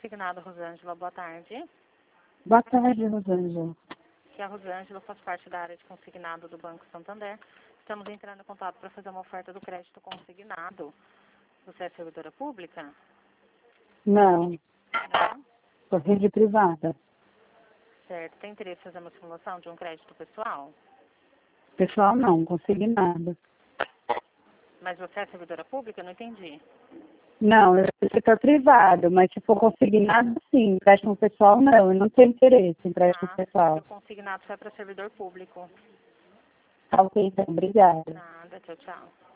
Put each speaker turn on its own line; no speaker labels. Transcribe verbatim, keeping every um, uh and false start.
consignado, Rosângela. Boa tarde.
Boa tarde, Rosângela.
Aqui é a Rosângela, faz parte da área de consignado do Banco Santander. Estamos entrando em contato para fazer uma oferta do crédito consignado. Você é servidora pública?
Não,
Não?
sou rede privada.
Certo. Tem interesse em fazer uma simulação de um crédito pessoal?
Pessoal, não, consignado.
Mas você é servidora pública? Não entendi.
Não, eu sou setor privado, mas se for consignado, sim. Empréstimo pessoal, não. Eu não tenho interesse em empréstimo
Ah,
pessoal.
o consignado só é para servidor público.
Tá ok, então. Obrigada.
Nada. Tchau, tchau.